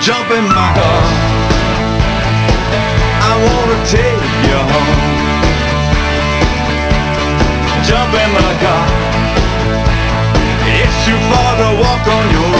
Jump in my car, I wanna take you home. Jump in my car, it's too far to walk on your